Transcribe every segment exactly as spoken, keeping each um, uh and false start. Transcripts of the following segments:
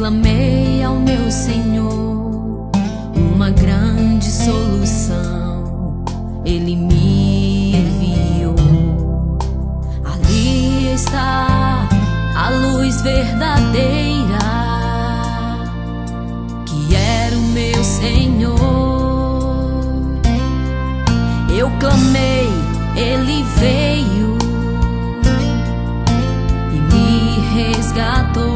clamei ao meu Senhor uma grande solução. Ele me enviou. Ali está a luz verdadeira, que era o meu Senhor. Eu clamei, Ele veio e me resgatou.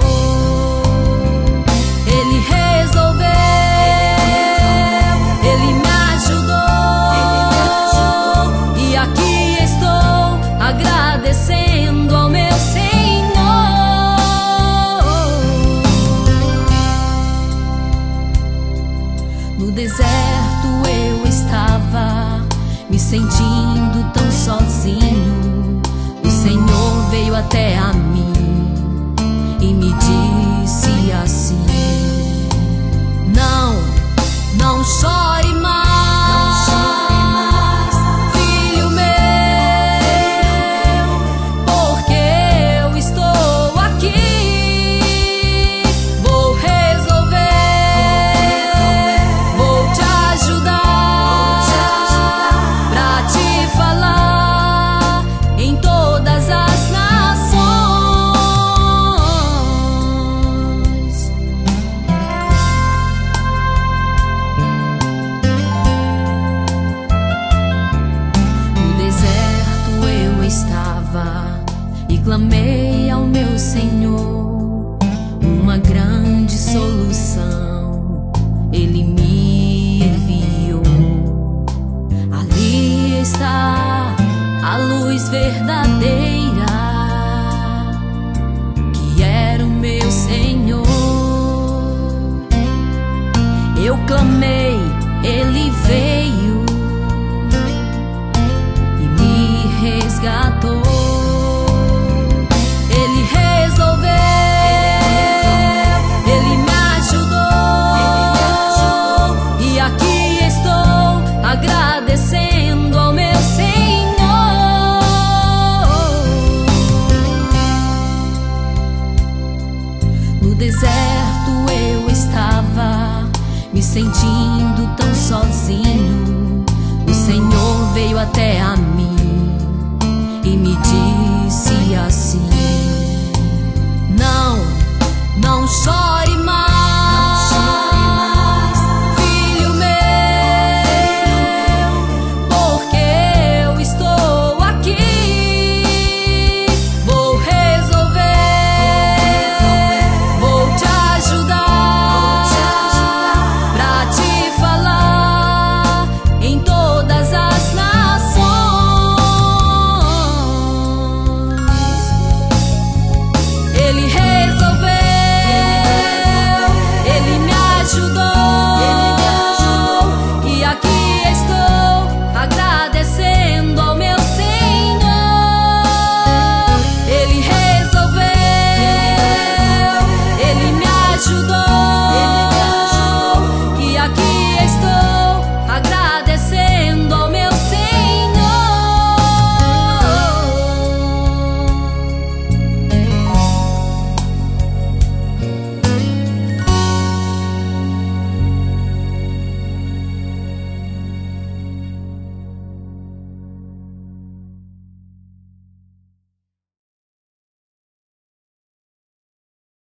Ele resolveu, Ele me ajudou, e aqui estou agradecendo ao meu Senhor. No deserto eu estava me sentindo tão sozinho. O Senhor veio até a mim e me disse assim: Não, não chore mais, filho meu, porque eu estou aqui. Vou resolver, vou te ajudar, pra te falar em todas as nações. E clamei ao meu Senhor uma grande solução. Ele me enviou. Ali está a luz verdadeira, que era o meu Senhor. Eu clamei, Ele veio e me resgatou. Agradecendo ao meu Senhor. No deserto eu estava me sentindo tão sozinho. O Senhor veio até a mim e me disse assim: Não, não chore.